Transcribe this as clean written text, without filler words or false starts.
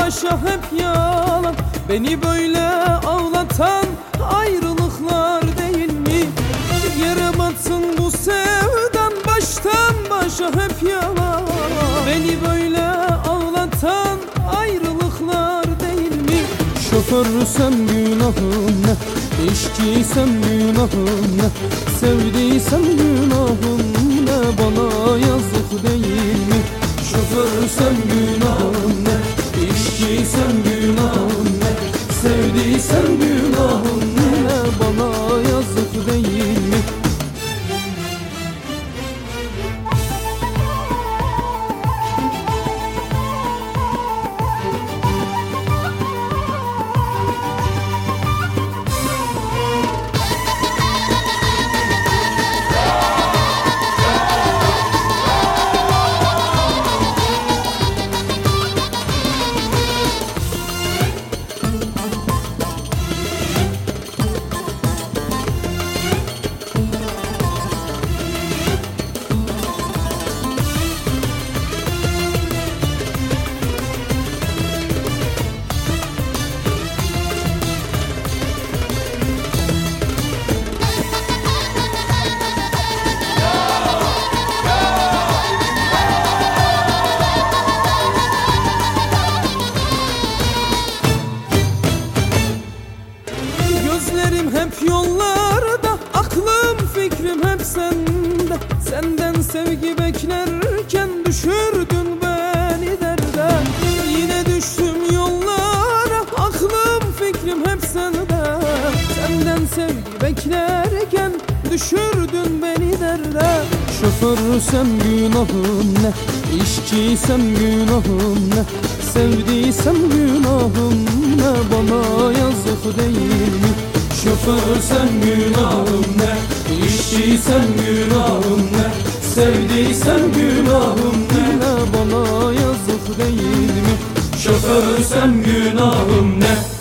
başa hep yalan. Beni böyle ağlatan ayrılıklar değil mi? Yere batsın bu sevdan, baştan başa hep yalan. Beni böyle ağlatan ayrılıklar değil mi? Şoförsem günahım ne, İşçiysem günahım ne, sevdiysem günahım ne, bana yazık değil mi? Şoförsem günahım ne, İşçiysem günahım ne, sevdiysem günahım ne, bana yazık değil mi? Gözlerim hep yollarda, aklım fikrim hep sende. Senden sevgi beklerken düşürdün beni derde. Yine düştüm yollara, aklım fikrim hep sende. Senden sevgi beklerken düşürdün beni derde. Şoförsem günahım ne, işçiysem günahım ne, sevdiysem günahım ne, bana yazık değil mi? Şoförsem günahım ne, işçiysem günahım ne, sevdiysem günahım ne, bana yazık değil mi? Şoförsem günahım ne.